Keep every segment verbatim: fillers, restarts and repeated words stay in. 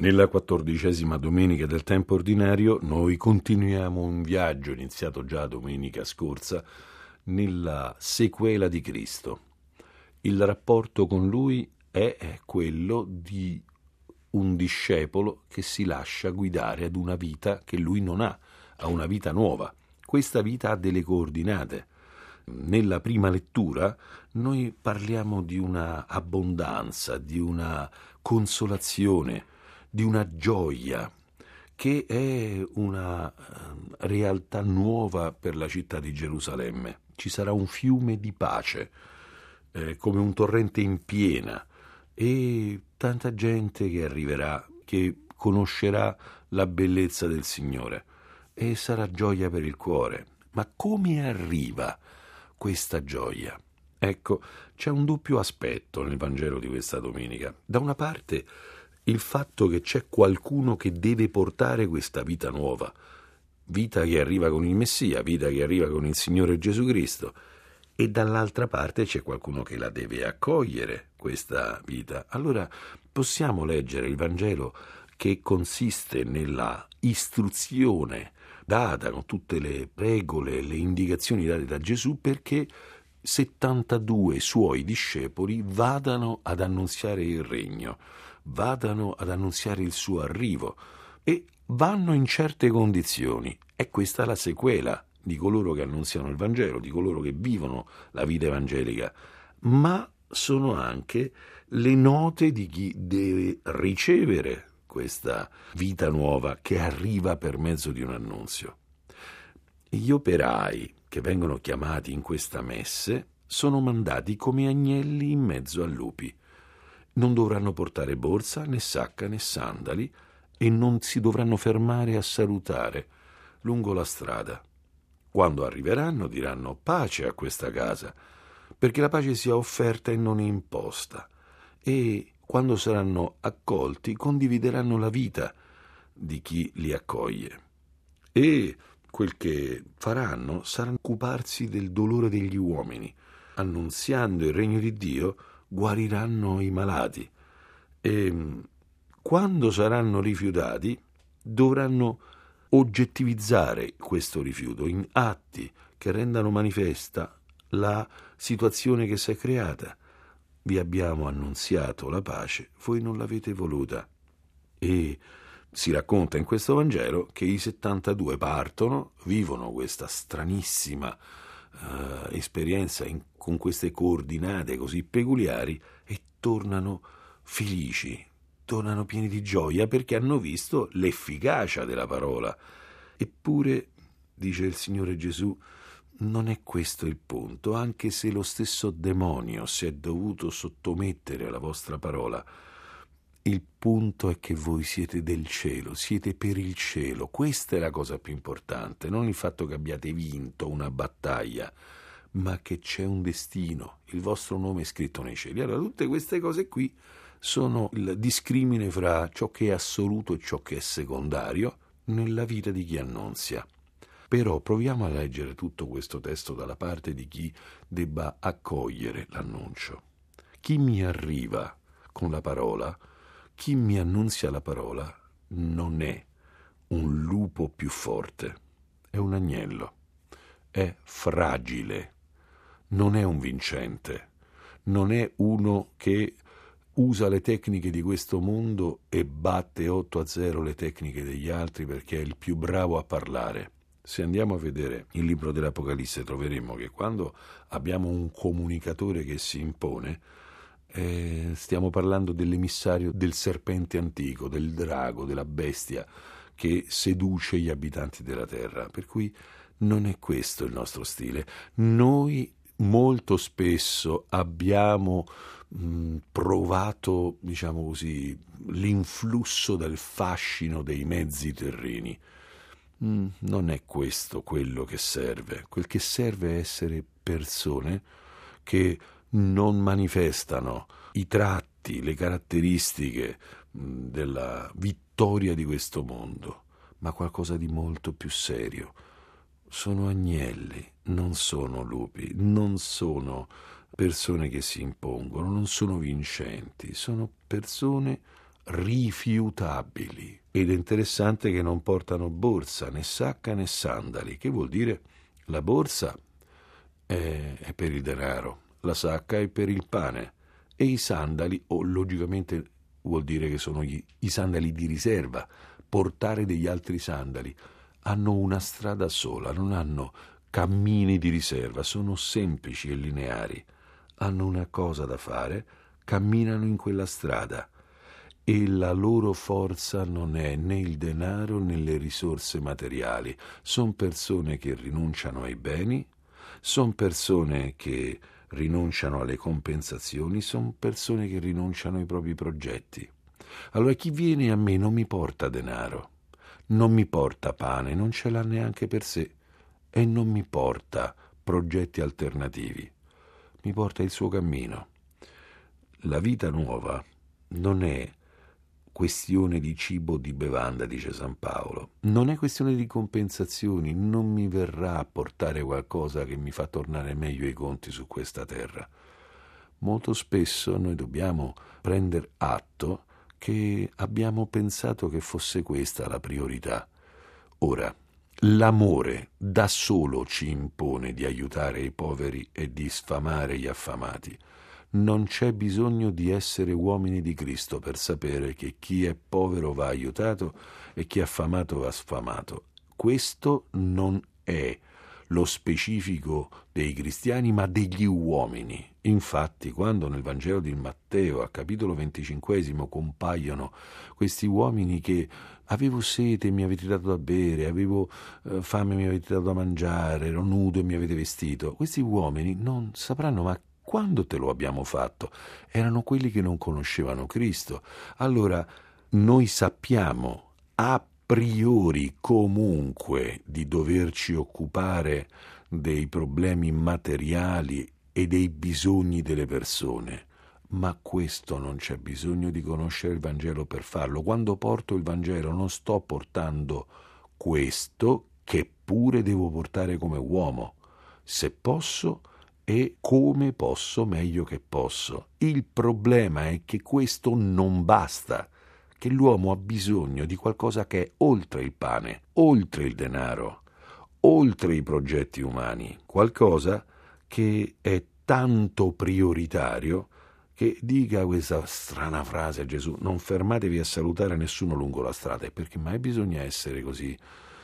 Nella quattordicesima domenica del tempo ordinario noi continuiamo un viaggio iniziato già domenica scorsa nella sequela di Cristo. Il rapporto con Lui è quello di un discepolo che si lascia guidare ad una vita che lui non ha, a una vita nuova. Questa vita ha delle coordinate. Nella prima lettura noi parliamo di una abbondanza, di una consolazione, di una gioia, che è una realtà nuova per la città di Gerusalemme. Ci sarà un fiume di pace, eh, come un torrente in piena, e tanta gente che arriverà, che conoscerà la bellezza del Signore, e sarà gioia per il cuore. Ma come arriva questa gioia? Ecco, c'è un doppio aspetto nel Vangelo di questa domenica. Da una parte il fatto che c'è qualcuno che deve portare questa vita nuova, vita che arriva con il Messia, vita che arriva con il Signore Gesù Cristo, e dall'altra parte c'è qualcuno che la deve accogliere, questa vita. Allora possiamo leggere il Vangelo che consiste nella istruzione data con tutte le regole, le indicazioni date da Gesù perché settantadue suoi discepoli vadano ad annunziare il regno, vadano ad annunziare il suo arrivo, e vanno in certe condizioni. È questa la sequela di coloro che annunziano il Vangelo, di coloro che vivono la vita evangelica, ma sono anche le note di chi deve ricevere questa vita nuova che arriva per mezzo di un annunzio. Gli operai che vengono chiamati in questa messe sono mandati come agnelli in mezzo a lupi. Non dovranno portare borsa, né sacca, né sandali, e non si dovranno fermare a salutare lungo la strada. Quando arriveranno diranno pace a questa casa, perché la pace sia offerta e non imposta, e quando saranno accolti condivideranno la vita di chi li accoglie. E quel che faranno sarà occuparsi del dolore degli uomini. Annunziando il regno di Dio, guariranno i malati. E quando saranno rifiutati, dovranno oggettivizzare questo rifiuto in atti che rendano manifesta la situazione che si è creata. Vi abbiamo annunziato la pace, voi non l'avete voluta. E si racconta in questo Vangelo che i settantadue partono, vivono questa stranissima uh, esperienza in, con queste coordinate così peculiari, e tornano felici, tornano pieni di gioia perché hanno visto l'efficacia della parola. Eppure, dice il Signore Gesù, non è questo il punto, anche se lo stesso demonio si è dovuto sottomettere alla vostra parola. Il punto è che voi siete del cielo, siete per il cielo. Questa è la cosa più importante, non il fatto che abbiate vinto una battaglia, ma che c'è un destino, il vostro nome è scritto nei cieli. Allora, tutte queste cose qui sono il discrimine fra ciò che è assoluto e ciò che è secondario nella vita di chi annunzia. Però proviamo a leggere tutto questo testo dalla parte di chi debba accogliere l'annuncio. Chi mi arriva con la parola, chi mi annunzia la parola, non è un lupo più forte, è un agnello, è fragile, non è un vincente, non è uno che usa le tecniche di questo mondo e batte otto a zero le tecniche degli altri perché è il più bravo a parlare. Se andiamo a vedere il libro dell'Apocalisse troveremo che quando abbiamo un comunicatore che si impone, eh, stiamo parlando dell'emissario del serpente antico, del drago, della bestia che seduce gli abitanti della terra. Per cui non è questo il nostro stile. Noi molto spesso abbiamo mh, provato, diciamo così, l'influsso del fascino dei mezzi terreni. Mm, non è questo quello che serve. Quel che serve è essere persone che non manifestano i tratti, le caratteristiche mh, della vittoria di questo mondo, ma qualcosa di molto più serio. Sono agnelli, non sono lupi, non sono persone che si impongono, non sono vincenti, sono persone rifiutabili. Ed è interessante che non portano borsa, né sacca né sandali, che vuol dire la borsa è, è per il denaro, la sacca è per il pane e i sandali, o logicamente vuol dire che sono gli, i sandali di riserva, portare degli altri sandali. Hanno una strada sola, non hanno cammini di riserva, sono semplici e lineari. Hanno una cosa da fare, camminano in quella strada e la loro forza non è né il denaro né le risorse materiali. Sono persone che rinunciano ai beni, sono persone che rinunciano alle compensazioni, sono persone che rinunciano ai propri progetti. Allora chi viene a me non mi porta denaro, non mi porta pane, non ce l'ha neanche per sé e non mi porta progetti alternativi, mi porta il suo cammino. La vita nuova non è questione di cibo o di bevanda, dice San Paolo, non è questione di compensazioni, non mi verrà a portare qualcosa che mi fa tornare meglio i conti su questa terra. Molto spesso noi dobbiamo prendere atto che abbiamo pensato che fosse questa la priorità. Ora, l'amore da solo ci impone di aiutare i poveri e di sfamare gli affamati. Non c'è bisogno di essere uomini di Cristo per sapere che chi è povero va aiutato e chi è affamato va sfamato. Questo non è lo specifico dei cristiani, ma degli uomini. Infatti, quando nel Vangelo di Matteo, a capitolo venticinquesimo, compaiono questi uomini che avevo sete e mi avete dato da bere, avevo eh, fame e mi avete dato da mangiare, ero nudo e mi avete vestito, questi uomini non sapranno ma quando te lo abbiamo fatto? Erano quelli che non conoscevano Cristo. Allora, noi sappiamo a priori comunque di doverci occupare dei problemi materiali e dei bisogni delle persone, ma questo non c'è bisogno di conoscere il Vangelo per farlo. Quando porto il Vangelo non sto portando questo che pure devo portare come uomo, se posso e come posso meglio che posso. Il problema è che questo non basta, che l'uomo ha bisogno di qualcosa che è oltre il pane, oltre il denaro, oltre i progetti umani, qualcosa che è tanto prioritario che dica questa strana frase a Gesù: non fermatevi a salutare nessuno lungo la strada. E perché mai bisogna essere così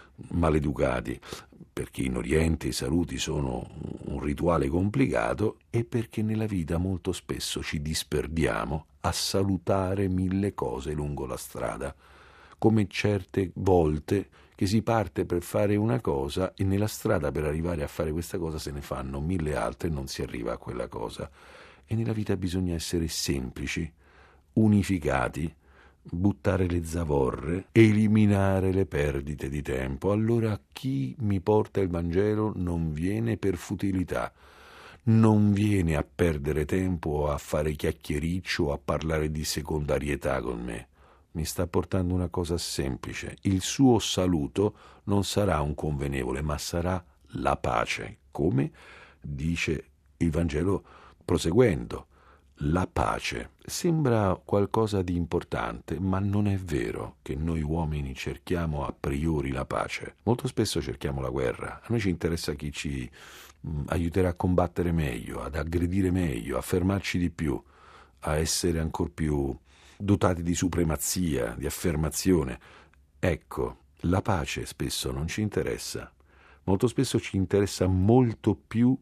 maleducati? Perché in Oriente i saluti sono un rituale complicato e perché nella vita molto spesso ci disperdiamo a salutare mille cose lungo la strada, come certe volte che si parte per fare una cosa e nella strada per arrivare a fare questa cosa se ne fanno mille altre e non si arriva a quella cosa. E nella vita bisogna essere semplici, unificati, buttare le zavorre, eliminare le perdite di tempo. Allora chi mi porta il Vangelo non viene per futilità, non viene a perdere tempo o a fare chiacchiericcio o a parlare di secondarietà con me. Mi sta portando una cosa semplice. Il suo saluto non sarà un convenevole, ma sarà la pace, come dice il Vangelo proseguendo. La pace sembra qualcosa di importante, ma non è vero che noi uomini cerchiamo a priori la pace. Molto spesso cerchiamo la guerra. A noi ci interessa chi ci mh, aiuterà a combattere meglio, ad aggredire meglio, a fermarci di più, a essere ancor più dotati di supremazia, di affermazione. Ecco, la pace spesso non ci interessa. Molto spesso ci interessa molto più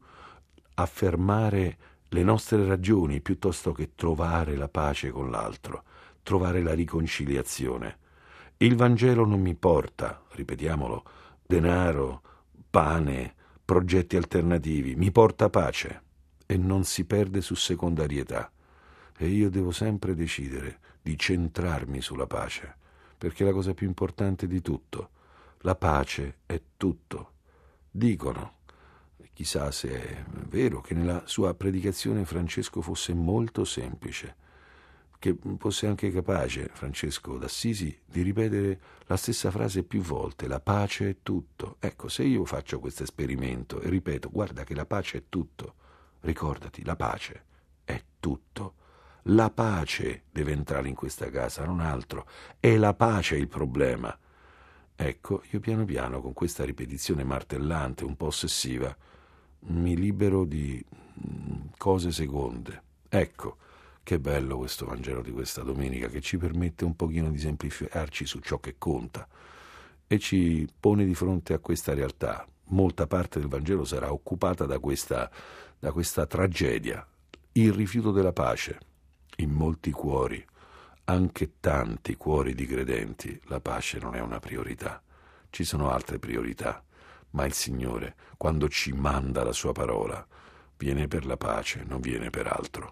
affermare le nostre ragioni piuttosto che trovare la pace con l'altro, trovare la riconciliazione. Il Vangelo non mi porta, ripetiamolo, denaro, pane, progetti alternativi, mi porta pace e non si perde su secondarietà. E io devo sempre decidere di centrarmi sulla pace, perché è la cosa più importante di tutto. La pace è tutto. Dicono, chissà se è vero, che nella sua predicazione Francesco fosse molto semplice, che fosse anche capace, Francesco d'Assisi, di ripetere la stessa frase più volte: la pace è tutto. Ecco, se io faccio questo esperimento e ripeto: guarda che la pace è tutto, ricordati, la pace è tutto, La pace deve entrare in questa casa, non altro. È la pace il problema. Ecco, io piano piano, con questa ripetizione martellante, un po' ossessiva, mi libero di cose seconde. Ecco, che bello questo Vangelo di questa domenica, che ci permette un pochino di semplificarci su ciò che conta e ci pone di fronte a questa realtà. Molta parte del Vangelo sarà occupata da questa, da questa tragedia, il rifiuto della pace. In molti cuori, anche tanti cuori di credenti, la pace non è una priorità. Ci sono altre priorità, ma il Signore, quando ci manda la sua parola, viene per la pace, non viene per altro.